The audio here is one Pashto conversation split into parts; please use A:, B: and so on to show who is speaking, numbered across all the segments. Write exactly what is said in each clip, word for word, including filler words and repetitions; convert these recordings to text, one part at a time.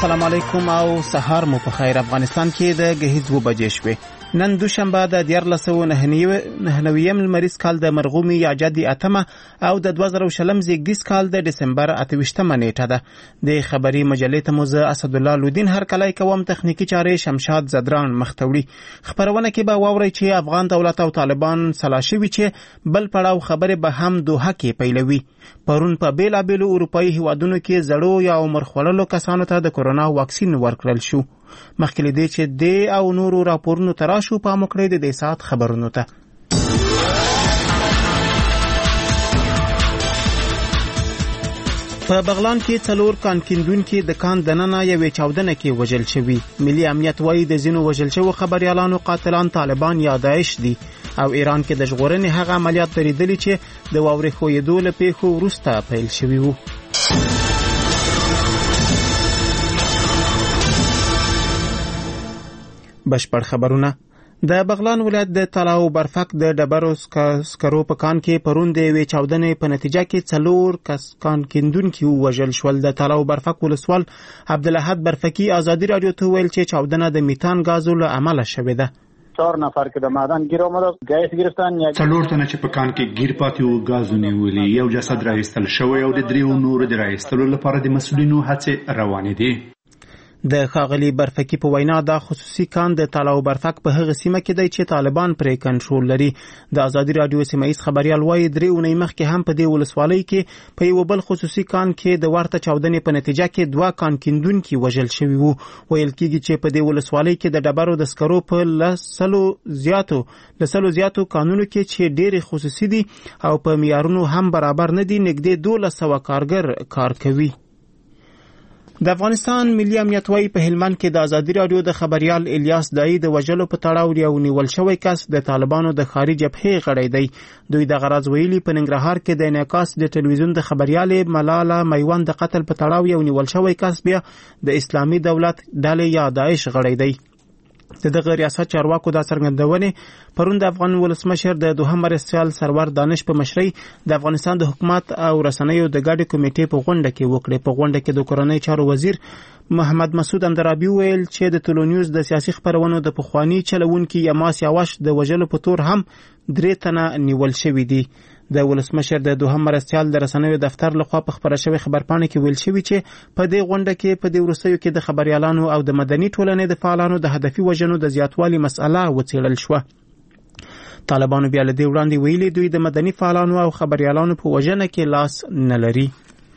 A: السلام علیکم او سهار مو په خیر. افغانستان کې د غهیځ و بجې شوې. نن دوشنبه د دیارلس سوه نهه نویم لمریز کال د مرغومي یا جدي اتمه او د دوه زره شلم زیږدیز کال د ډسمبر اته ویشتمه نیټه ده. د خبري مجلې ته مو زه اسدالله لودین هرکلی کوم. تخنیکی چارې شمشاد زدران مختوړي. خبرونه کې به واورئ چې افغان دولت او طالبان سلا شوي چې بل پړاو خبرې به هم دوحه کې پیلوي. پرون په بیلابیلو اروپایي هیوادونو کې زړو یا عمر خوړلو کسانو ته د کورونا واکسین ورکړل شو. مخکې له دې چې د او نورو راپورونو ته راشو پام وکړئ د دې ساعت خبرونو ته. په بغلان کې څلور کان کیندونکي د کان دننه یوې چاودنه کې وژل شوي. ملي امنیت وایي د ځینو وژل شوو خبریالانو قاتلان طالبان یا داعش دي او ایران کې د ژغورنې هغه عملیات درېدلي چې د واورې ښویېدو له پیښو وروسته پیل شوي وو. بشپړ خبرونه. د بغلان ولایت د تلاو برفک د ډبرو سکرو په کان کې پرون د یوې چاودنې په نتیجه کې څلور کس کان کیندونکي ووژل شول. د تلاو برفک ولسوال عبدالاحد برفکي ازادي راډیو ته ویل چې چاودنه د میتان غازو له امله شوې ده.
B: چهار نفر که د معدن گیر آمده گیس گرفتن، یک
C: څلور تنه چې په کان کې گیر پاتې وو غازو نیولي. یو جسد راایستل شوی او د دریو نورو د راایستلو لپاره د مسؤلینو هڅې روانې دي. د ښاغلي برفکي په وینا دا خصوصي کان د تالاو برفک په هغه سیمه کې دی چې طالبان پرې کنټرول لري. د ازادي راډیو سیمه‌ایز خبريال وایي درې اونۍ مخکې هم په دې ولسوالۍ کې په یو بل خصوصي کان کې د ورته چاودنې په نتیجه کې دوه کان کیندونکي وژل شوي وو. ویل کېږي چې په دې ولسوالۍ کې د ډبرو د سکرو په لسلو زیاتو لسلو زیاتو کانونو کې چې ډېرې خصوصي دي او په معیارونو هم برابر نه دي نږدې دولس سوه کارګر کار کوي. د افغانستان ملي امنیت وایي په هلمند کې د ازادي راډیو د خبریال الیاس دای د وژلو په تړاو یو نیول شوی کس د طالبانو د خارج جبهې غړی دی. دوی د غرض ویلي په ننګرهار کې د انعکاس د ټلویزیون د خبریال ملاله میوند د قتل په تړاو یو نیول شوی کس بیا د اسلامي دولت ډلې یا داعش غړی دی. د دغه ریاست چارواکو دا څرګندونې پرون د افغان ولسمشر د دوهم مرستیال سرور دانش په مشرۍ د افغانستان د حکومت او رسنیو د ګډې کمیټې په غونډه کې وکړې. په غونډه کې د کورنۍ چارو وزیر محمد مسعود اندرابي ویل چې د ټولنیوز د سیاسي خبرونو د پخوانی چلوونکي یماس یاوش د وژلو په تور هم درې تنه نیول شوي دي. د ولسمشر د دوهم مرستیال د رسنیو دفتر لخوا په خبره شوی خبرپاڼه کې ویل شوی چې په دې غونډه کې په دې وروستیو کې د خبريالانو او د مدني ټولنې د فعالانو د هدفي وژنو د زیاتوالي مسأله وڅېړل شوه. طالبانو بیا له دې وړاندې ویلي دوی د مدني فعالانو او خبريالانو په وژنه کې لاس نه لري.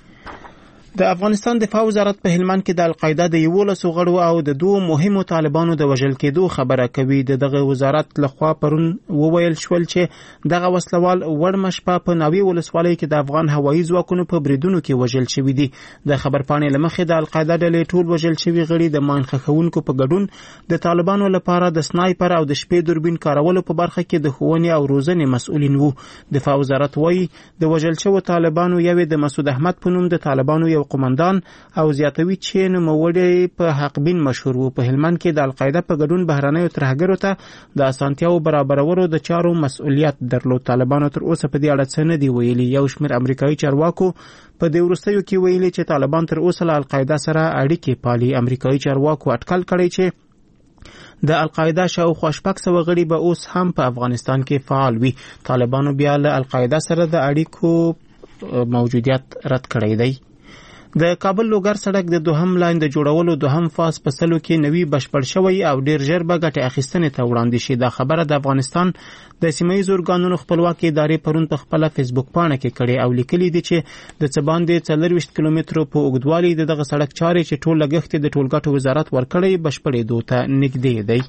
C: د افغانستان دفاع وزارت په هلمند کې د القاعده د یولسو غړو او د دوه مهمو طالبانو د وژل کېدو خبره کوي. د دغه وزارت لخوا پرون وویل شول چې دغه وسلوال وړمه شپه په ناوې ولسوالۍ کې د افغان هوایي ځواکونو په بریدونو کې وژل شوي دي. د خبرپاڼې له مخې د القاعده ډلې ټول وژل شوي غړي د ماین ښخونکو په ګډون د طالبانو لپاره د سنایپر او د شپې دوربین کارولو په برخه کې د ښوونې او روزنې مسؤلین وو. دفاع وزارت وایي د وژل شوو طالبانو یو د مسعود احمد په نوم د طالبانو یو قومندان او زیاتوي چې نوموړی په حقبین مشهور وو. په هلمند کې د القاعده په ګډون بهرنیو ترهګرو ته د اسانتیاو برابرولو د چارو مسؤلیت درلود. طالبانو تر اوسه په دې اړه څه نه دی ویلي. یو شمېر امریکایي چارواکو په دې وروستیو کې ویلي چې طالبان تر اوسه له القاعده سره اړیکې پالي. امریکایي چارواکو اټکل کړی چې د القاعده شاوخوا شپږ سوه غړي به اوس هم په افغانستان کې فعال وي. طالبانو بیا له القاعده سره د اړیکو موجودیت رد کړی دی. د کابل لوګر سړک د دوهم لاین د جوړولو دوهم فاز په سلو کې نوی بشپړ شوی او ډیر ژر به ګټه اخیستنې ته وړاندې شي. دا خبره د افغانستان د سیمه‌ایزو ارګانونو خپلواکي ادارې پرون په خپله فیسبوک پاڼه کې کړې او لیکلي دي چې د څه باندې څلرویشت کیلومترو په اوږدوالي د دغه سړک چارې چې ټول لګښت د ټولګټو وزارت ورکړی بشپړېدو ته نږدې دی.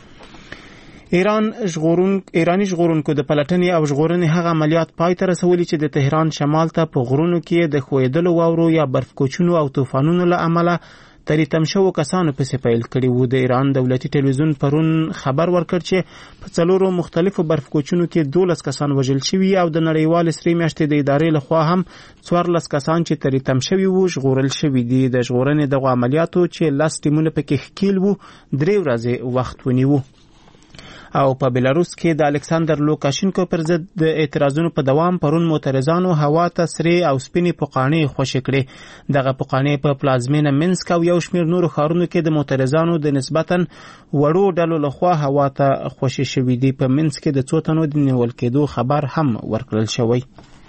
C: ایران ژغورون ایرانی ژغورونکو د پلټنې او ژغورنې هغه عملیات پای ته رسولي چې د تهران شمال ته په غرونو کې د ښویېدلو واورو یا برف کوچونو او طوفانونو له امله ترې تم شوو کسانو پسې پیل کړي وو. د ایران دولتي ټلویزیون پرون خبر ورکړ چې په څلورو مختلفو برف کوچونو کې دولس کسان وژل شوي او د نړیوال سرې میاشتې د ادارې لخوا هم څوارلس کسان چې ترې تم شوي وو ژغورل شوي دي. د ژغورنې دغو عملیاتو چې لس ټیمونه پکې ښکیل وو درې ورځې وخت ونیو.
A: او په بلاروس کې د الکساندر لوکاشینکو پر ضد د اعتراضونو په دوام پرون معترضانو هوا ته سرې او سپینې پوقاڼې خوشې کړې. دغه پوقاڼې په پلازمینه منسک او یو شمېر نورو ښارونو کې د معترضانو د نسبتاً وړو ډلو لخوا هوا ته خوشې شوي دي. په منسک کې د څو تنو د نیول کېدو خبر هم ورکړل شوی.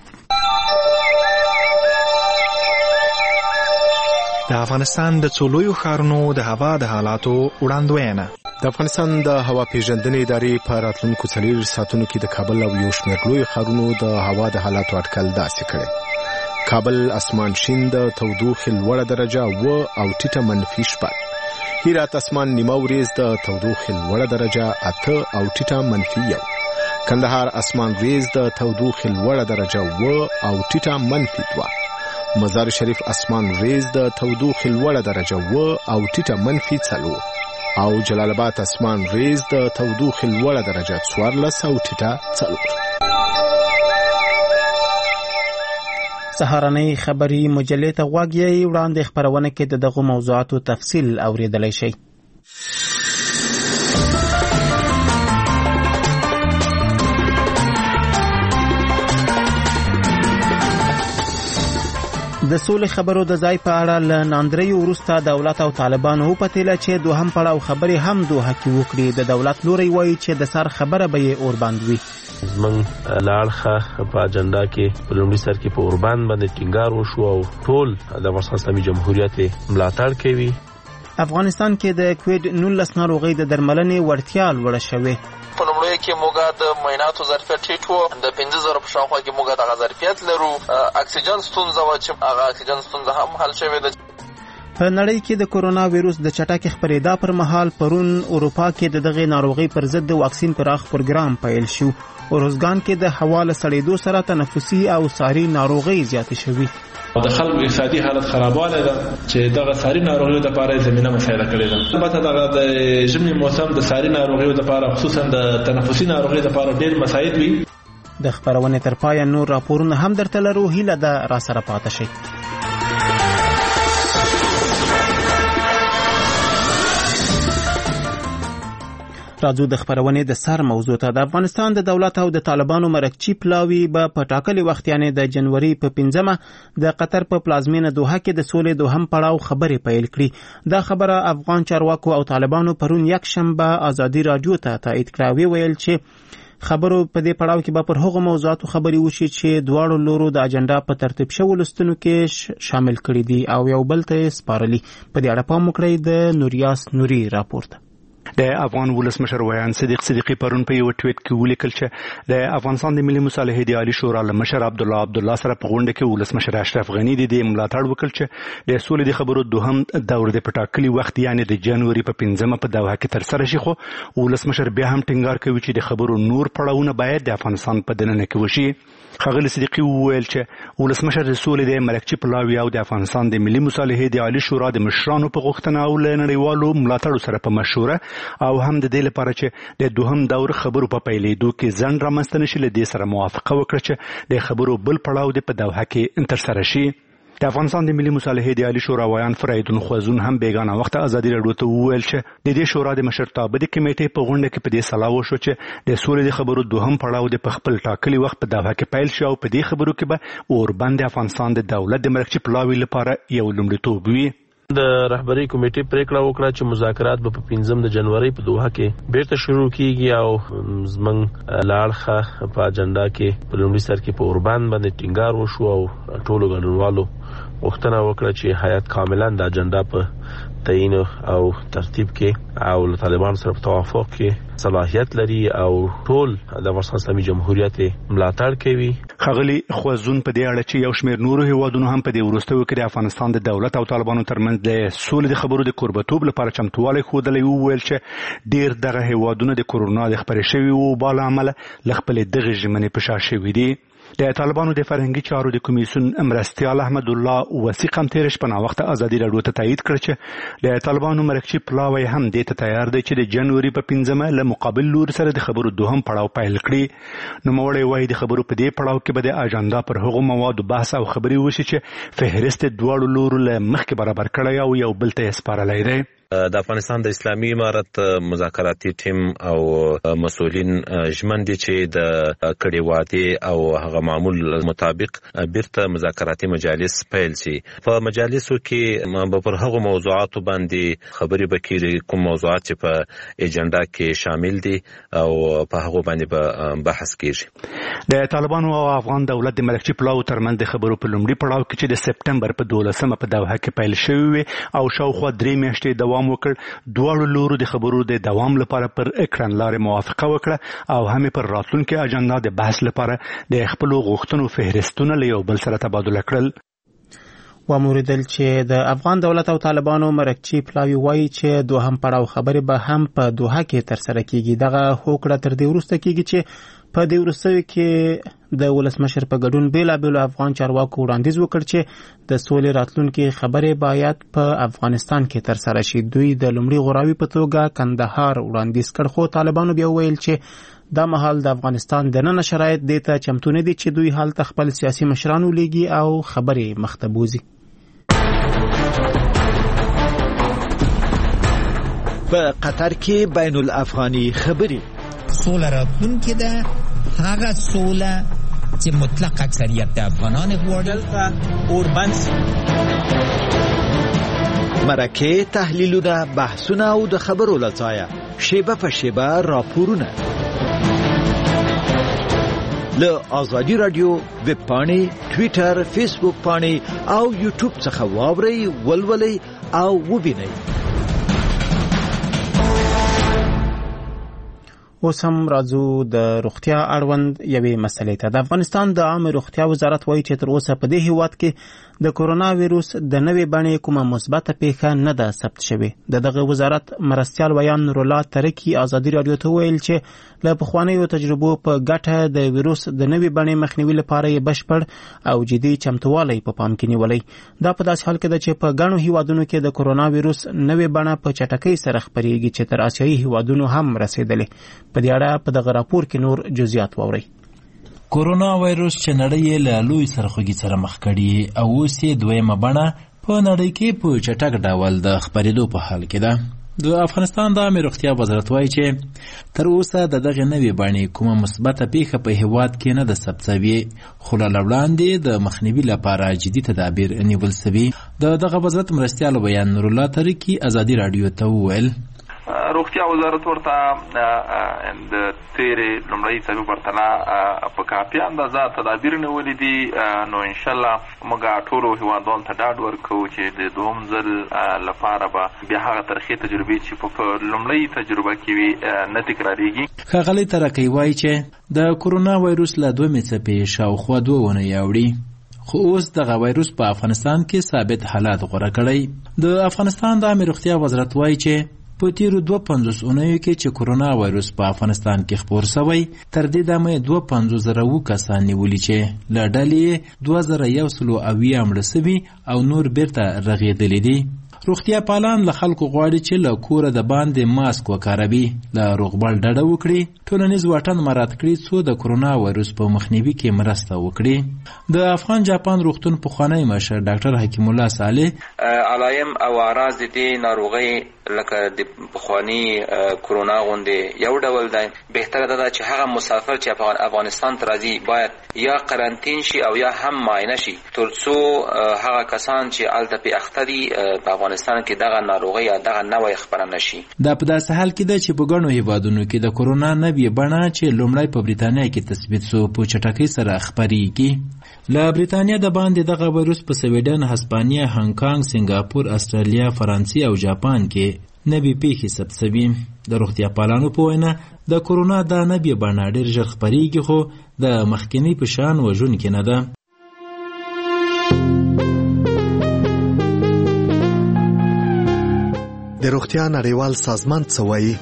D: د افغانستان د څو لویو ښارونو د هوا د حالاتو وړاندوینه.
E: د افغانستان د هوا پیژندنې ادارې په راتلونکو څلور ساعتونو کې د کابل او یو شمېر لویو ښارونو د هوا د حالاتو اټکل داسې کړی: کابل اسمان شین، د تودوخې لوړه درجه و او ټیټه منفي شپږ. هرات اسمان نیمه وریځ، د تودوخې لوړه درجه اته او ټیټه منفي یو. کندهار اسمان وریځ، د تودوخې لوړه درجه و او ټیټه منفي دوه. مزار شریف اسمان ریز، د تودوخې لوړه درجه و او ټیټه منفي څلور. او جلال آباد اسمان ریز، د تودوخې لوړه درجه څوارلس او ټیټه څلور.
A: سهارنۍ خبري مجلې ته غوږ یې. وړاندې خپرونه کې د دغو موضوعاتو تفصیل اوریدلی شئ. د سولې خبرو د ځای په اړه له ناندریو وروسته دولت او طالبانو وپتېله چې دوهم پړاو خبرې هم دوحه کې وکړي. د دولت لوری وایي چې د سر خبره به یې اوربند وي.
F: زمونږ له اړخه په اجنډا کې په لومړي سر کې په اوربند باندې ټینګار وشو او ټول د افغانستان اسلامي جمهوریت ملاتړ کوي.
A: افغانستان کې د کووډ نولس ناروغۍ د درملنې وړتیا لوړه شوې.
G: په لومړی کې موږ د معایناتو ظرفیت ټیټ و، د پنځه زره په شاوخوا کې موږ دغه ظرفیت لرو. اکسیجن ستونزه وه چې هغه اکسیجن ستونزه هم حل شوې ده.
A: په نړۍ کې د کورونا ویروس د چټکې خپرېدا پر مهال پرون اروپا کې د دغه ناروغۍ پر ضد د واکسین پراخ پروګرام پیل شو. اروزګان کې د هوا له سړېدو سره تنفسي او ساري ناروغۍ زیاتې شوې.
H: او د خلکو اقتصادي حالت خرابوالی ده چې دغه ساري ناروغیو لپاره زمینه مساعده کړې ده. البته دغه د ژمي موسم د ساري ناروغیو لپاره خصوصا د تنفسي ناروغیو لپاره ډېر مساعد وي.
A: د خبرونې تر پایه نور راپورونه هم درته لرو. هیله ده راسره پاتې شئ. راځو د خبرونې د سر موضوع ته. د افغانستان د دولت او د طالبانو مرکچی پلاوی به په ټاکلي وخت یعنې د جنوري په پنځمه د قطر په پلازمینه دوحه کې د سولې دوهم پړاو خبرې پیل کړي. دا خبره افغان چارواکو او طالبانو پرون یک شنبه ازادي راډیو ته تایید کړه. ویل چې خبرو په دې پړاو کې به پر هغو موضوعاتو خبرې وشي چې دواړو لورو د اجنډا په ترتیب شوو لستونو کې شامل کړي دي او یو بل ته سپارلي. په دې اړه پام وکړئ د نوریاس نوري راپورته.
C: د افغان ولسمشر ویان صدیق صدیقی پرون په یو ټویټ کې ولیکل چې د افغانستان د ملي مصالحې د عالی شورا له مشر عبد الله عبد الله سره په غونډه کې ولسمشر اشرف غنی د دې ملاتړ وکړ چې د سولې د خبرو دوهم دور د پټاکلي وخت یعنی د جنوري په پنځمه په دوحه کې تر سره شي. خو ولسمشر بیا هم ټینګار کوي چې د خبرو نور پړاوونه باید د افغانستان په دننه کې وشي. ښاغلي صدیقي وویل چې ولسمشر د سولې د مرکچی پلاوی او د افغانستان د ملي مصالحې د عالی شورا د مشرانو په غوښتنه او له نړیوالو ملاتړو سره په مشوره او هم د دې لپاره چې د دوهم دور خبرو په پیلېدو کې ځنډ رامنځته نشي له دې سره موافقه وکړه چې د خبرو بل پړاو د په دوحه کې ترسره شي. د افغانستان د ملي مصالحې د عالی شورا ویان فریدون خوازون هم بیگانه وخت ازادي راډیو ته وویل چې د دې شورا د مشرتابه د کمیټې په غونډه کې په دې سلا وشو چې د سولې د خبرو دوهم پړاو د خپل ټاکلي وخت په دوحه کې پیل شي او په دې خبرو کې به اوربند افغانستان د دولت د مرکچی پلاوی لپاره یو لومړیتوب وي.
F: د رهبری کمیټې پریکړه وکړه چې مذاکرات به په پنځم د جنوري په دوحه کې بیرته شروع کیږي او زمنګ لاړخه په اجنډا کې په لومړي سر کې په اوربند باندې ټینګار وشو او ټولو ګډونوالو غوښتنه وکړه چې هیئت کاملا د اجنډا په تعیین او ترتیب کې او له طالبانو سره په توافق کې صلاحیت لري او ټول د افغانستان اسلامي جمهوریت ملاتړ کوي.
C: ښاغلي خوازون په دې اړه چې یو شمېر نورو هیوادونو هم په دې وروستیو کې د افغانستان د دولت او طالبانو ترمنځ د سولې د خبرو د کوربتوب لپاره چمتووالی ښودلی وویل چې ډېر دغه هیوادونه د کورونا د خپرې شوي وبا له امله له خپلې دغې ژمنې په شا شوي دي. د طالبانو د فرهنګي چارو د کمیسیون مرستیال احمد الله وثیق هم تېره شپه ناوخته ازادي راډیو ته تایید کړ چې د طالبانو مرکچی پلاوی هم دې ته تیار دی چې د جنوري په پنځمه له مقابل لور سره د خبرو دوهم پړاو پیل کړي. نوموړی وایي د خبرو په دې پړاو کې به د اجنډا پر هغو موادو بحث او خبرې وشي چې فهرست دواړو لورو له مخکې برابر کړی او یو بل ته یې سپارلی دی.
F: د افغانستان د اسلامي امارت مذاکراتي ټیم او مسؤلین ژمن دي چې د کړي واده او هغه معمول مطابق بیرته مذاکراتي مجالس پیل شي. په مجالسو کې به پر هغو موضوعاتو باندې خبرې وکړي کوم موضوعات چې په ایجنډا کې شامل دي او په هغه باندې به بحث کیږي.
I: د طالبانو او افغان دولت د ملکچي پلاو ترمنځ د خبرو په لومړي پړاو کې چې د سپټمبر په دولسمه په دوحه کې پیل شوی او شاوخوا درې میاشتې دوام وکړ. دواړو لورو د خبرو د دوام لپاره پر کړنلارې موافقه وکړه او هم پر راتلونکي اجنډا د بحث لپاره د خپل غوښتنو فهرستونه له یو بل سره تبادله کړل.
A: وموریدل چې د افغان دولت او طالبانو مرکچی پلاوی وایي چې دوهم پړاو خبرې به هم په دوحه کې ترسره کیږي. دغه هوکړه تر دې وروسته کیږي چې په دې وروستیو کې د ولسمشر په ګډون بیلابیلو افغان چارواکو وړاندیز وکړ چې د سولې راتلونکي خبرې باید په افغانستان کې ترسره شي. دوی د لومړي غوراوي په توګه کندهار وړاندیز کړ، خو طالبانو بیا ویل چې دا مهال د افغانستان دننه شرایط دې ته چمتو نه دي چې دوی هلته خپل سیاسي مشران ولیږي او خبرې مخ ته بوځي.
J: په قطر کې بین الافغاني خبرې
K: سوله راتلونکې ده، هغه سوله چې مطلق اکثریت د افغانان غواړي اوربند سي.
J: مرکه تحلیلونه، بحثونه او د خبرو لځایه شیبه په شیبه راپورونه له آزادی رادیو ویب پاڼې، ټویټر، فیسبوک پاڼې او یوټیوب څخه واورئ، ولولئ او وبینئ.
A: اوس هم راځو د روغتیا اړوند یوې مسلې ته. د افغانستان د عامه روغتیا وزارت وایي چې تر اوسه په دې هیواد کې د کورونا ویروس د نوې بڼې کومه مثبته پیښه نه ده ثبت شوې. د دغه وزارت مرستیال ویان نورالله ترکی آزادي رادیو ته ویل چې له پخوانیو تجربو په ګټه د ویروس د نوې بڼې مخنیوي لپاره یې بشپړ او جدي چمتووالی په پام کې نیولی. دا په داسې حال کې ده چې په ګڼو هیوادونو کې د کورونا ویروس نوې بڼه په چټکۍ سره خپریږي چې تر آسیایي هیوادونو هم رسیدلې. په دې اړه په دغه راپور کې نور جزئیات واورئ.
L: کورونا وایروس چې نړۍ له لوی سرخوږي سره مخ کړي او اوس یې دویمه بڼه په نړۍ کې په چټک ډول د خپرېدو په حال کې ده. د افغانستان د عامه روغتیا وزارت وایي چې تر اوسه د دغه نوې بڼې کومه مثبته پیښه په هیواد کې نه ده ثبت شوې، خو له وړاندې د مخنیوي لپاره جدي تدابیر نیول شوي. د دغه وزارت مرستیال بیان نورالله ترکی آزادي رادیو ته وویل
G: روغتیا وزارت ورته د تیرې لومړۍ څلور پرتله په کافي اندازه تدابیر نیولي دي. نو انشاءالله موږ ټولو هیوادوالو ته ډاډ ورکوو چې د دوهم ځل لپاره به بیا هغه ترخې تجربې چې په لومړۍ تجربه کې وي نه تکرارېږي.
L: ښاغلی ترکی وایي چې د کورونا وایروس له دویمې څپې شاوخوا دوه اونۍ اوړي، خو اوس دغه وایروس په افغانستان کې ثابت حالات غوره کړی. د افغانستان د عامه روغتیا وزارت وایي چې په تیرو دوه پنځوس اونیو کې چې کورونا وایروس په افغانستان کې خپور شوی، تر دې دمه دوه پنځوس زره اووه کسان نیولي چې له ډلې دوه زره یو سلو اویا مړه شوي او نور بیرته رغېدلي دي. روغتیا پالان له خلکو غواړي چې له کوره د باندې ماسک وکاروي، له روغبړ ډډه وکړي، ټولنیز واټن مراعات کړي څو د کورونا وایروس په مخنیوي کې مرسته وکړي. د افغان جاپان روغتون پخوانی مشر ډاکټر حکیم الله صالح
M: علایم او اعراض د دې ناروغۍ لکه د پخوانی کورونا غوندې یو ډول دی. بهتره ده چې هغه مسافر چې افغانستان ته راځي باید یا قرنطین شي او یا هم معاینه شي تر څو هغه کسان چې هلته پې اخته دي په افغانستان کې دغه ناروغۍ یا دغه نوی خپره نه شي.
L: دا په داسې حال کې ده چې په ګڼو هیوادونو کې د کورونا نوې بڼه چې لومړی په بریتانیا کې تثبیت شو په چټکۍ سره خپریږي. له بریتانیا د باندې دغه وایروس په سویډن، هسپانیا، هانګکانګ، سنګاپور، استرالیا، فرانسې او جاپان کې نوې پیښې ثبت شوي. د روغتیا پالانو په وینا د کورونا دا نوې بڼه ډېر ژر خپریږي، خو د مخکینۍ په شان وژونکې نه ده.
E: د روغتیا نړیوال سازمان څه وایي؟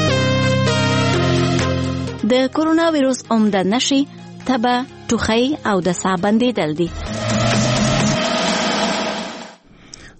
N: د کورونا ویروس عمده نښې تبه، ټوخی او د ساه بندېدل دي.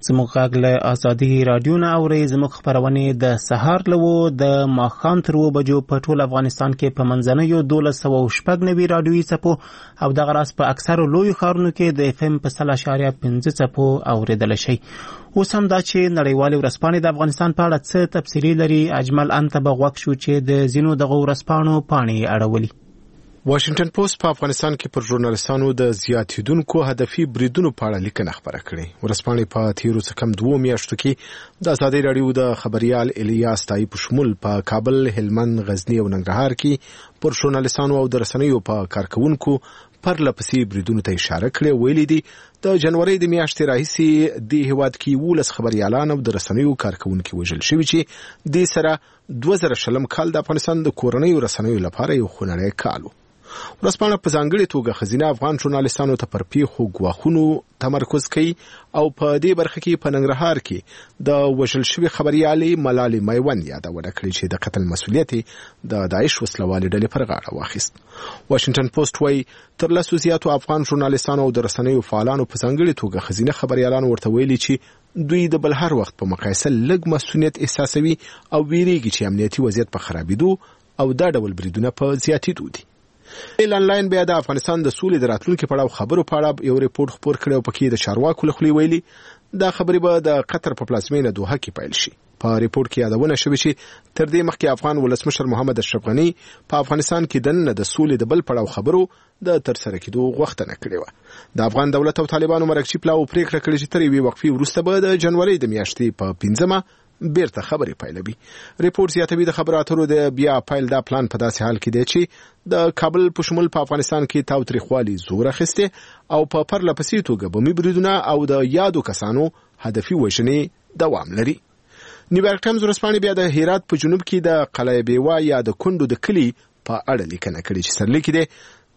A: زموږ غږ له ازادي رادیو نه اورئ. زموږ خپرونې د سهار له اوو د ماښام تر اوو بجو په ټول افغانستان کې په منځنیو دولس سوه شپږ نوي راډیویي څپو او دغه راز په اکثرو لویو ښارونو کې د اف ام په سل اشاریه پنځه څپو اورېدلی شئ. اوس هم دا چې نړیوالې ورځپاڼې د افغانستان په اړه څه تبصرې لري، اجمل انته به غوږ شو چې د ځینو دغو ورځپاڼو پاڼې اړولي.
E: واشنگټن پوسټ په افغانستان کې پر ژورنالستانو د زیاتیدونکو هدفي بریدونو په اړه لیکنه خپره کړې. ورځپاڼې په تیرو څه کم دوو میاشتو کې د ازادي راډیو د خبریال الیاس تایي په شمول په کابل، هلمند، غزنی او ننګرهار کې پر ژورنالستانو او د رسنیو په کارکونکو پرله پسې بریدونو ته اشاره کړې. ویلي دي د جنوري د میاشتې راهیسې د هیواد کې ولس خبریالان او د رسنیو کارکونکو وژل شوي چې د سره دوه زره شلم کال د افغانستان د کورنیو رسنیو لپاره یو خونړی کال و. ورځپاڼه په ځانګړې توګه ښځینه افغان ژورنالستانو ته پر پیښو ګواښونو تمرکز کوي او په دې برخه کې په ننګرهار کې د وژل شوي خبریالې ملالۍ میوند یادونه کړې چې د قتل مسؤلیت د داعش وسلوالې ډلې پر غاړه واخیست. واشنگټن پوسټ وايي تر لسو زیاتو افغان ژورنالستانو او د رسنیو فعالانو په ځانګړې توګه ښځینه خبریالانو ورته ویلي چې دوی د بل هر وخت په مقایسه لږ مسؤلیت احساسوي او ویریږي چې امنیتي وضعیت په خرابېدو او دا ډول بریدونه په زیاتېدو دي. ایل انلاین بیا د افغانستان د سولې د راتلونکي په اړه خبرو په اړه یو ریپورت خپور کړی او پکې د چارواکو له خولې ویلي دا خبرې به د قطر په پلازمینه دوحه کې پیل شي. په ریپورت کې یادونه شوې چې تر دې مخکې افغان ولسمشر محمد اشرف غني په افغانستان کې دننه د سولې د بل پړاو خبرو د ترسره کېدو غوښتنه کړې وه. د افغان دولت او طالبانو مرکزي پلاو پریکړه کړې چې تر یوې وقفې وروسته به د جنوري د میاشتې په پنځمه بیرته خبرې پیلوي. ریپورت زیاتوي د خبرو اترو د بیا پیل دا پلان په داسې حال کې دی چې د کابل په شمول په افغانستان کې تاوتریخوالي زور اخیسته او په پرله پسې توګه بمي بریدونه او د یادو کسانو هدفي وژنې دوام لري. نیویارک ټایمز ورځپاڼې بیا د هرات په جنوب کې د قلعه بیوا یا د کندو د کلي په اړه لیکنه کړې چې سرلیک دی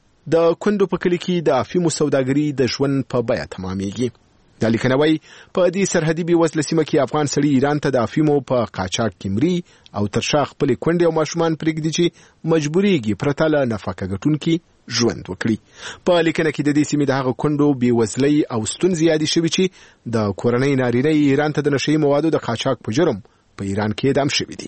E: د کندو په کلي کې د افیمو سوداګري د ژوند په بیه تمامېږي. دا لیکنه وايي په دې سرحدي بېوزله سیمه کې افغان سړي ایران ته د افیمو په قاچاق کې مري او تر شا خپلې کونډې او ماشومان پرېږدي چې مجبورېږي پرته له نفقه ګټونکي ژوند وکړي. په لیکنه کې د دې سیمې د هغه کونډو بېوزلۍ او ستونزې یادې شوي چې د کورنۍ نارینه ایران ته د نشهیي موادو د قاچاق په جرم په ایران کې اعدام شوي دي.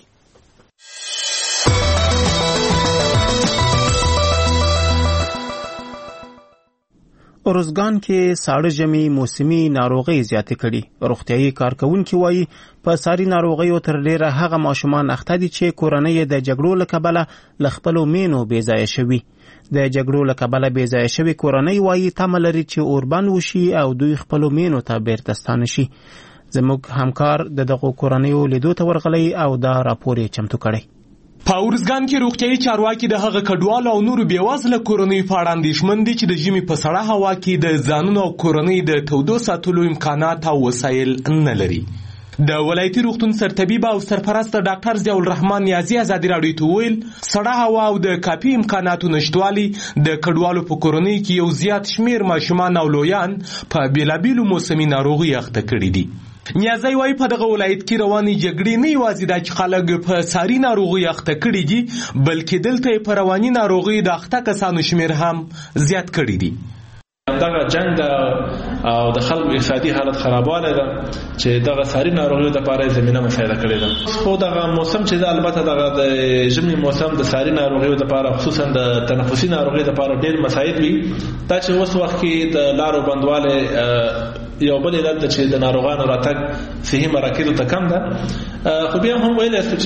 A: ارزګان کې ساړه ژمي موسمي ناروغۍ زیاتې کړي. روغتیايي کارکونکي وایي په ساري ناروغیو تر ډیره هغه ماشومان اخته دي چې کورنۍ د جګړو له کبله له خپلو مینو بې ځایه شوي. د جګړو له کبله بې ځایه شوي کورنۍ وایي تمه لري چې اوربند وشي او دوی خپلو مینو ته بیرته ستانه شي. زموږ همکار د دغو کورنیو لیدو ته ورغلی او دا راپور یې چمتو کړی.
O: په ارزګان کې روغتیايي چارواکي د هغه کډوالو او نورو بېوزله کورنیو په اړه اندېښمن دي چې د ژمي په سړه هوا کې د ځانونو او کورنۍ د تودو ساتلو امکانات او وسایل نه لري. د ولایتي روغتون سرطبیب او سرپرست ډاکټر ضیاء الرحمن نیازي ازادي راډیو ته وویل سړه هوا او د کافي امکاناتو نشتوالي د کډوالو په کورنۍ کې یو زیات شمیر ماشومان او لویان په بېلابېلو موسمي ناروغۍ اخته کړي دي. نیازی وایي په دغه ولایت کې روانې جګړې نه یوازې دا چې خلک په ساري ناروغۍ اخته کړي دي بلکې دلته یې په رواني ناروغۍ د اخته کسانو شمیر هم زیات کړي دي.
H: دغه جنگ او د خلکو اقتصادي حالت خرابوالی ده چې دغه ساري ناروغیو دپاره زمینه مساعده کړې ده. خو دغه موسم چې ده البته دغه د ژمي موسم د ساري ناروغیو دپاره خصوصا د تنفسي ناروغیو دپاره ډېر مساعد وي. دا چې اوس وخت کې د لارو بندوالی یو بل علت ده چې د ناروغانو راتګ صحي مراکزو ته کم ده. خو بیا هم ویلی شو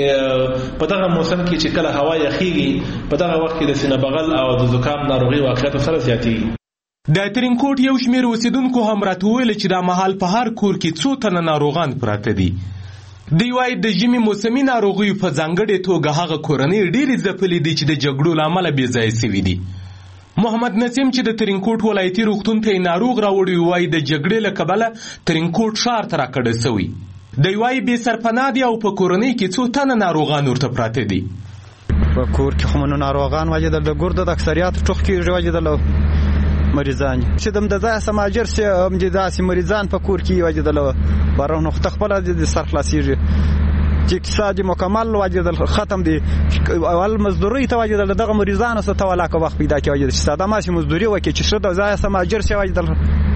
H: چې په دغه موسم کې چې کله هوا یخیږي په دغه وخت کې د سینه بغل او د زکام ناروغي واقعیتو سره زیاتېږي.
O: د ترینکوټ یو شمیر اوسیدونکو هم راته وویل چې دا مهال په هر کور کې څو تنه ناروغان پراته دي. دوی وایي د ژمي موسمي ناروغیو په ځانګړې توګه هغه کورنۍ ډېرې ځپلې دي چې د جګړو له امله بې ځایه سوي دي. محمد نسیم چې د ترینکوټ ولایتي روغتون ته ناروغ راوړی وایي د جګړې له کبله ترینکوټ ښار ته راکډه سوی. دوی وایي بې سرپناه دي او په کورنۍ کې څو تنه ناروغان ورته پراته دي.
P: په کور کې خو منو ناروغان وجدل د ګردو د اکثریت ټوخ کېږي وجدل مریضان چې دم د ځای سماجر سي هم د داسې مریضان په کور کې وجدل بارونو خپل د سر خلاصيږي چې اقتصادي مکمل وجدل ختم دي اول مزدوري ته وجدل دغه مریضانو څخه تولاکه وخت پیدا کوي چې ساده ماشي مزدوري وکړي چې شته ځای سماجر سي وجدل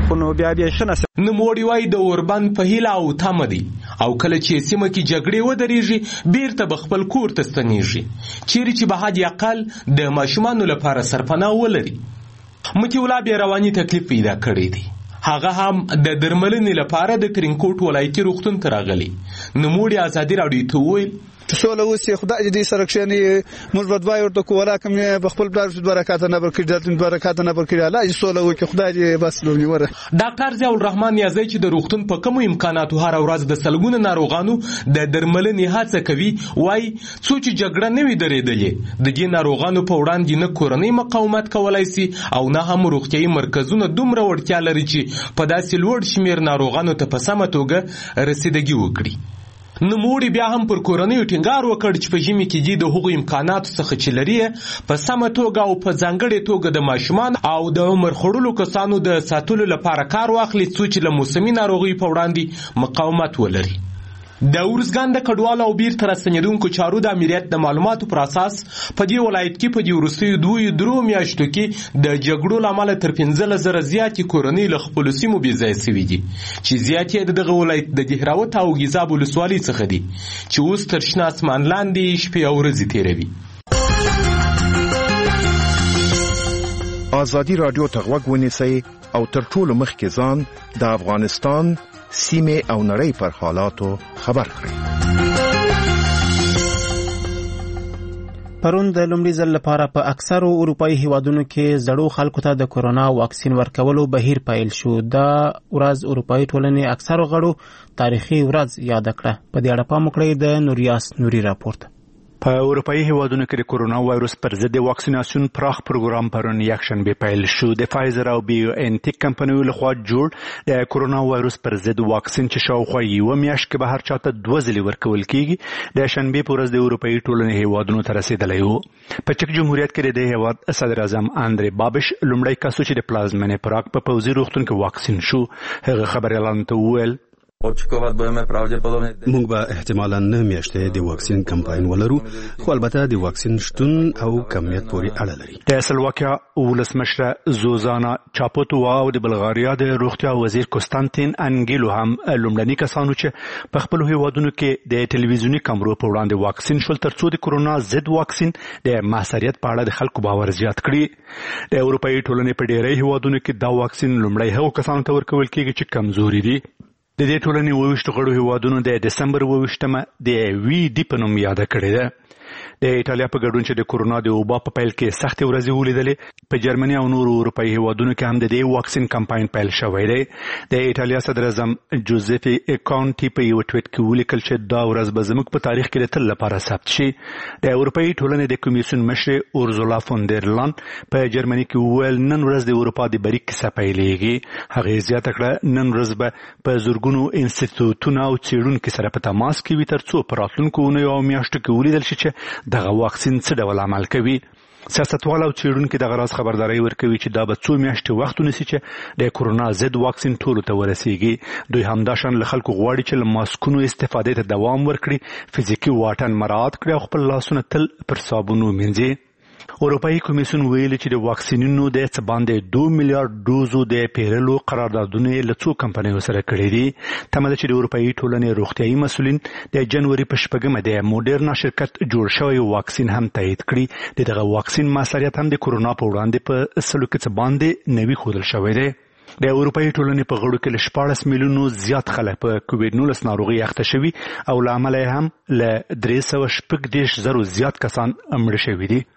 P: خو نو بیا بیا شنه
O: نوموړي وایي د اوربند په هیله او تمه دي او کله چې سیمه کې جګړې ودرېږي بیرته به خپل کور ته ستنېږي چیرې چې به حد اقل د ماشومانو لپاره سرپناه ولري. متي الله بیا رواني تکلیف پیدا کړی دی. هغه هم د درملنې لپاره د ترینکوټ ولایتي روغتون ته راغلی. نوموړي ازادي راډیو ته وویل
Q: سوله وسی خدای دې سره کښېني موږ به دعا ورته کوو ولاکم په خپل بلار برکات نه برکړي د برکات نه برکړي الله سوله وکي خدای دې بس لونی وره.
O: ډاکټر ضیاء الرحمن یازی چې د روغتون په کوم امکاناتو هر ورځ د سلګونو ناروغانو د درملنې هڅه کوي وای څو چې جګړه نه وي درېدلې د دې ناروغانو په وړاندې نه کورنۍ مقاومت کولای شي او نه هم روغتیايي مرکزونه دومره وړتیا لري چې په داسې لوړ شمیر ناروغانو ته په سمه توګه رسیدګي وکړي. نوموړي بیا هم پر کورنیو ټینګار وکړ چې په ژمي کې دې د هغو امکاناتو څخه چې لري په سمه توګه او په ځانګړې توګه د ماشومان او د عمر خوړلو کسانو د ساتلو لپاره کار واخلي څو چې له موسمي ناروغیو په وړاندې مقاومت ولري. د ارزګان د کډوالو او بیرته راستنېدونکو چارو د امنیت د معلوماتو پر اساس په دې ولایت کې په دې وروستیو دوه درو میاشتو کې د جګړو له امله تر پنځلس زره زیاتې کورنۍ له خپلو سیمو بېځایه سوي دي چې زیات یې د دغه ولایت د دهراوت او ګیزاب ولسوالۍ څخه دي چې اوس تر شنه اسمان لاندې شپې او ورځې تېروي.
E: ازادي راډیو ته غوږ ونیسئ او تر ټولو مخکې ځان د افغانستان سیمه او نړۍ پر حالاتو خبر کړئ.
A: پرون د لومړي ځل لپاره په اکثرو اروپایي هیوادونو کې زړو خلکو ته د کورونا واکسین ورکولو بهیر پیل شو. دا ورځ اروپایي ټولنې اکثرو غړو تاریخي ورځ یاد کړه. په دې اړه پام وکړئ د نوریاس نوري راپورټ.
I: په اروپایي هیوادونو کې د کورونا وایروس پر ضد واکسیناسیون پراخ پروګرام پرون یکشنبه پیل شو. د فایزر او بیو ان ټیک کمپنیو لخوا جوړ د کورونا وایروس پر ضد واکسین چې شاوخوا یوه میاشت کې به هر چاته دوه ځلې ورکول کیږي د شنبه په ورځ د اروپایي ټولنې هیوادونو ته رسیدلی و. په چک جمهوریت کې د هیواد صدر اعظم اندرې بابش لومړی کس چې د پلازمینې پراګ په پوځي روغتون کې واکسین شو. هغه خبريالانو ته وویل
R: موږ به احتمالاً نه میاشتې د واکسین کمپاین ولرو خو البته د واکسین شتون او کمیت پورې اړه لري.
I: د سلواکیا ولسمشره زوزانا چاپوتووا او د بلغاریا د روغتیا وزیر کوستانتین انګیلو هم لومړني کسانو چې په خپل هیوادونو کې د ټلویزیوني کیمرو په وړاندې واکسین شول ترڅو د کورونا ضد واکسین د محصریت په اړه د خلکو باور زیات کړي. د اروپایي ټولنې په ډیری هیوادونو کې دا واکسین لومړی هغو کسانو ته ورکول کیږي چې کمزوري دي. د دې ټولنې اووه ویشت غړو هیوادونو د دسمبر اووه ویشتمه د وی ډي په نوم یاده کړې ده. د ایټالیا په ګډون چې د کورونا د وبا په پیل کې سختې ورځې ولیدلې په جرمني او نورو اروپایي هیوادونو کې هم د دې واکسین کمپاین پیل شوی دی. د ایټالیا صدر اعظم جوزيفي کانټي په یو ټویټ کې ولیکل چې دا ورځ به زموږ په تاریخ کې د تل لپاره ثبت شي. د اروپایي ټولنې د کمیسیون مشر اورزولا فون در لان په جرمني کې وویل نن ورځ د اروپا د بریک کیسه پیلېږي. هغه زیاته کړه نن ورځ به په زورګونو انسټیټیوټونو او څېړونکو سره په تماس کې وي ترڅو په راتلونکو اونیو او میاشتو کې ولیدل شي چې دغه واکسین څه ډول عمل کوي. سیاستوال او څېړونکي دغه راز خبرداري ورکوي چې دا به څو میاشتې وخت ونیسي چې د کورونا ضد واکسین ټولو ته ورسیږي. دوی همداشان له خلکو غواړي چې له ماسکونو استفادې ته دوام ورکړي، فزیکي واټن مراعات کړي او خپل لاسونه تل پر صابون ومینځي. اروپایي کمیسیون ویلي چې د واکسینونو د څه باندې دوه میلیارډ ډوزو د پیرلو قراردادونه له څو کمپنیو سره کړي دي. تمه ده چې د اروپایي ټولنې روغتیايي مسؤلین د جنوري په شپږمه د موډرنا شرکت جوړ شوی واکسین هم تایید کړي. دغه واکسین موثریت هم د کورونا په وړاندې په سلو کې څه باندې نوي ښودل شوی دی. د اروپایي ټولنې په غړو کې له شپاړس میلیونو زیات خلک په کووډ نولس ناروغي اخته شوي او له امله هم له درې سوه شپږ دېرش زرو زیات کسان مړه شوي دي.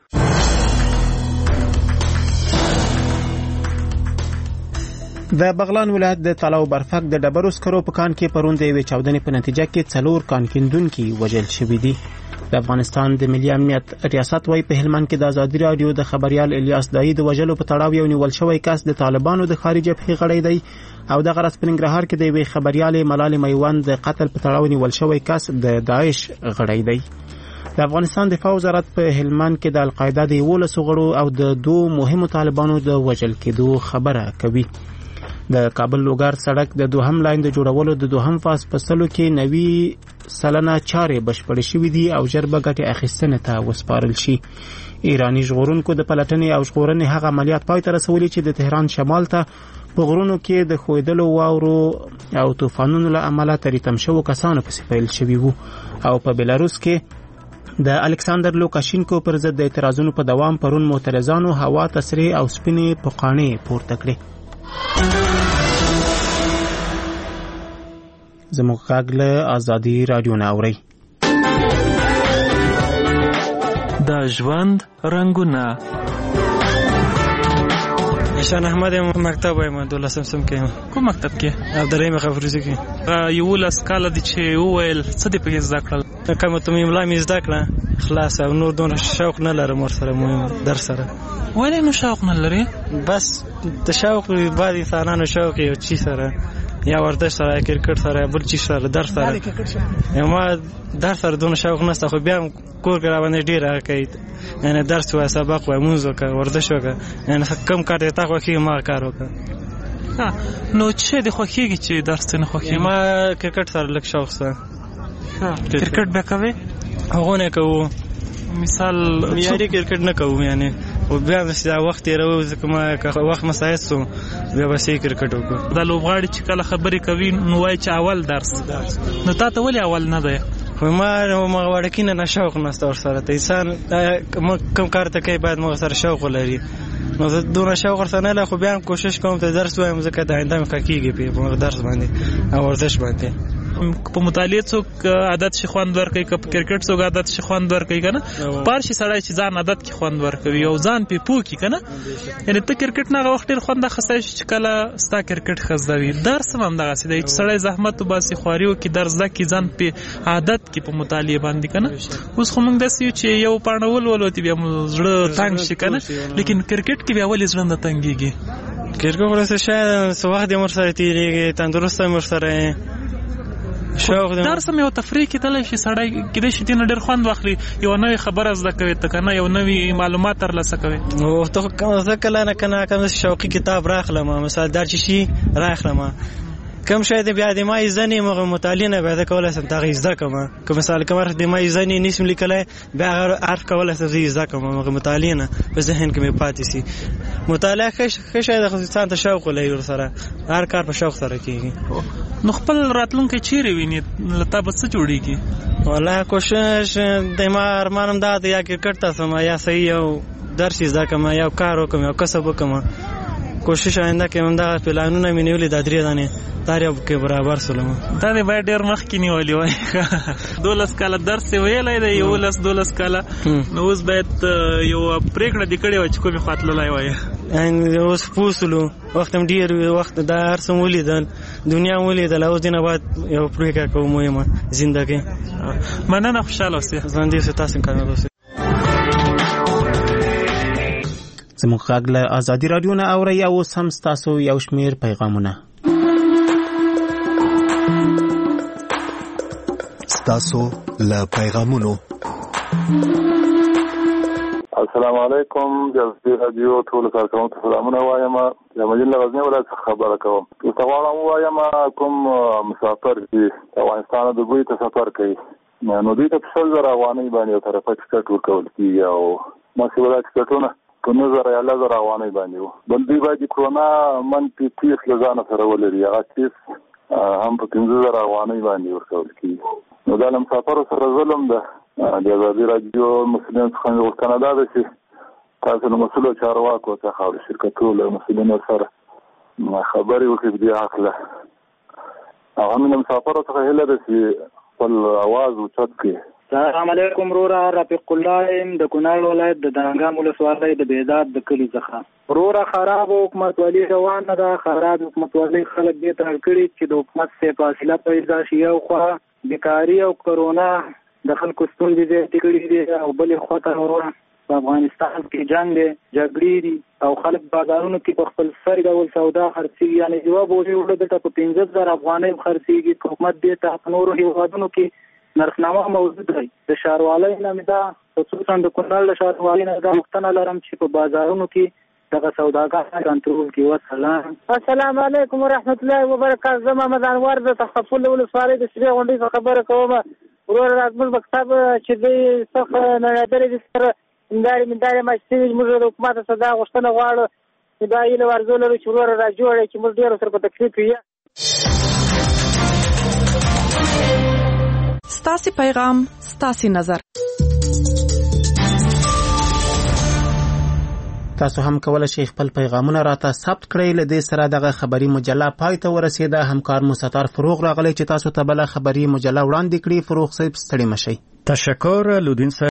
A: د بغلان ولایت د طلاو برفک د ډبرو سکرو په کان کې پرون د یوې چاودنې په نتیجه کې څلور کان کیندونکي وژل شوي دي. د افغانستان د ملي امنیت ریاست وايي په هلمند کې د ازادي راډیو د خبريال الیاس دایی د وژلو په تړاو یو نیول شوی کس د طالبانو د خارجي جبهې غړی دی او د غرض په ننګرهار کې د یوې خبريال ملال میوند د قتل په تړاو نیول شوی کس د داعش غړی دی. د افغانستان دفاع وزارت په هلمند کې د القاعده د یولسو غړو او د دوه مهمو طالبانو د وژل کېدو خبره کوي. د کابل لوګر سړک د دوهم لاین د جوړولو د دوهم فاز په سلو کې نوي سلنه چارې بشپړې شوې دي او ژر به ګټې اخیستنې ته وسپارل شي. ایرانی ژغورونکو د پلټنې او ژغورنې هغه عملیات پای ته رسولي چې د تهران شمال ته په غرونو کې د ښویدلو واورو او طوفانونو له امله تریتم شوو کسانو پسې پیل شوي وو. او په بلاروس کې د الکساندر لوکاشینکو پر ضد د اعتراضونو په دوام پرون معترضانو هوا تسرې او سپینې پوقاڼې پورته کړې. زموږ غږ له ازادي راډیو نه اورئ.
S: د ژوند رنګونه.
T: نشان احمد مکتب وایم دولسم سم کې.
S: کوم مکتب کې؟
T: عبدالرحیم خفروزی کې.
S: یولس کاله دي چې وویل څه دې پکې زده کړل؟
T: کومه ته املا مې زده کړه خلاص او نور دونه شوق نه لرم ورسره مهم در سره.
S: ولې نو شوق نه لري؟
T: بس د شوق بعض انسانانو شوق یو چی سره یا ورزش سره کرکټ سره بل چی سره در سره ما در سره دونه شوق نشته خو بیا کور کې را باندې ډیر راکې یعنی درس و سبق و موزه کا ورزش وکړه یعنی کم کار ته خو کې ما کار وکړه.
S: نو چې د خوخیږي چې درس نه خوخي
T: ما کرکټ سره لک شوق سره.
S: کرکټ به کوي؟
T: هغه نه کوو
S: مثال
T: یاري کرکټ نه کوو یعنی او بیا چې وخت یې راو ځکه ما وخت مسایت سو بیا به سې کرکټ وکړو.
S: د لوبغاړي چې کله خبرې کوي نو وایي چې اول درس نو تا ته ولې اول نه دی؟
T: خو ما ما وړکینه نه شوق نشته ورسره ته انسان کم کار ته کوي باید موږ سره شوق ولري نو زه دونه شوق ورسره نه لرم خو بیا هم کوشش کوم ته درس وایم ځکه د آینده مې ښه کېږي په درس باندې او ورزش باندې.
S: په مطالعه څوک عادت شي خوند ورکوي که په کرکټ څوک عادت شي خوند ورکوي که نه پار شي سړی چې ځان عادت کې خوند ورکوي او ځان پې پوه کړي که نه یعنې ته کرکټ نه هغه وخت ډېر خوند اخیستی شي چې کله ستا کرکټ ښه زده وي. درس هم همدغسې دی چې سړی زحمت وباسي خواري وکړي درس زده کړي ځان پې عادت کړي په مطالعې باندې که نه. اوس خو موږ داسې یو چې یو پاڼه ولولو بیا مو زړه تنګ شي که نه لیکن کرکټ کې بیا ولې زړه نه تنګېږي؟
T: کرکټ ورسره شاید څه وخت یې ورسره تېرېږي تندرست هم ورسره
S: درس هم یو تفریح کېدلی شي سړی کېدای شي دې نه ډېر خوند واخلي یوه نوې خبره زده کوي ته که نه یو نوي معلومات ترلاسه کوي.
T: زه کله نه کله کوم شوقي کتاب راخلم مثلا دا چې شي راخلم کم شاید بیا د ما ایزنې مغه مطالعه نه بیا کولی شم تا زده کوم که مثال کوم د ما ایزنې نشم لیکلی بیا حرف کولی شم زه زده کوم مغه مطالعه نه په ذهن کې مې پاتې شي. مطالعه ښه شی د انسان ته شوق ولري ورسره هر کار په شوق سره کېږي.
S: نو خپل راتلونکی چیرې ویني له تا به څه جوړېږي؟
T: والله کوشش د ما ارمان هم دا دی یا کرکټ ته سم یا صحیح یو درس زده کوم یا کار وکړم یا کسب وکړم. کوشش آینده کې هم دا پلانونه مې نیولي دا درې دانې دا یو کې برابر سولم
S: دا دې باید ډېر مخکې نیولي وای. دولس کاله درس یې ویلی دی یولس دولس کاله نو اوس باید یو پرېکړه دې کړې وای چې کومې خوا تللی وای.
T: اوس پوه سولو وخت هم ډېر وخت دا هر څه ولیدل دنیا هم ولیدل اوس دې نه باید یو پرېکړه کوو مهمه زندګۍ.
S: مننه خوشحاله اوسې.
T: ژوندي اوسې تاسو هم کامیاب اوسئ.
A: زموږ غږ له ازادي راډیو نه اورئ او اوس هم ستاسو یو شمېر پیغامونه.
E: ستاسو له پیغامونو.
U: السلام علیکم جزدی راډیو ټول کارکونکو ته سلامونه وایم. د مدینه غزنی ولایت څخه خبره کوم. تاسو غواړم وایم کوم مسافر چې افغانستان د دوی ته سفر کوي نو دوی ته په سل زره افغانۍ باندې یو طرفه ټکټ ورکول کېږي او ماسې ولایت ټکټونه په نه زره یا لس زره افغانۍ باندې وو. بل دوی باید د کرونا منفي تیس له ځانه سره ولري هغه تیس هم په پنځه زره افغانۍ باندې ورکول کېږي. نو دا له مسافرو سره ظلم ده. د ازادي راډیو مسؤلینو څخه غوښتنه دا ده چې تاسو له مسؤلو چارواکو څخه او د شرکتونو له مسؤلینو سره خبرې وکړي په دې هکله. هغه مې له مسافرو څخه هیله ده چې خپل اواز اوچت کړي.
V: السلام علیکم وروره رفیق الله ام د کونړ ولایت د دانګام ولسوالۍ د بیداد د کلي څخه. وروره خراب حکومتولي روانه ده. خراب حکومتولي خلک دې ته اړ کړي چې د حکومت څخه فاصله پیدا شي او خوا بیکاري او کرونا د خلکو ستونزې زیاتې کړي دي او بلې خوا ته وروره په افغانستان کې جنګ دی جګړې دي او خلک بازارونو کې په خپل سر ډول سودا خرڅېږي یعنې یوه بوجۍ وړه دلته په پنځه زره افغانۍ خرڅېږي. حکومت دې ته په نورو هېوادونو کې نرخنامه موجود دی. د ښاروالۍ نه مې دا خصوصا د کونړ د ښاروالۍ نه دا غوښتنه لرم چې په بازارونو کې دغه سوداګر کنټرول کې. وسلام.
B: السلام علیکم ورحمت الله وبرکاته. زه محمد انور د تخفل ولسوالۍ د سری غونډۍ څخه خبره کوم. ورور راځم مکتب چې د صف نه درې سره انداري منداري ماشي موږ د حکومت صدا غوښتنه غواړو چې دا یې ورزول لري چې ورور را جوړه چې موږ ډیر سره په تکلیف یو.
D: ستاسي پیغام ستاسي نظر.
A: تاسو هم کولای شئ خپل پیغامونه راته ثبت کړئ. له دې سره دغه خبری مجله پای ته ورسیده. همکار مستطار فروغ راغلی چې تاسو ته بل خبری مجله وړاندې کړي. فروغ صاحب ستړي مشئ.
W: تشکر لودین.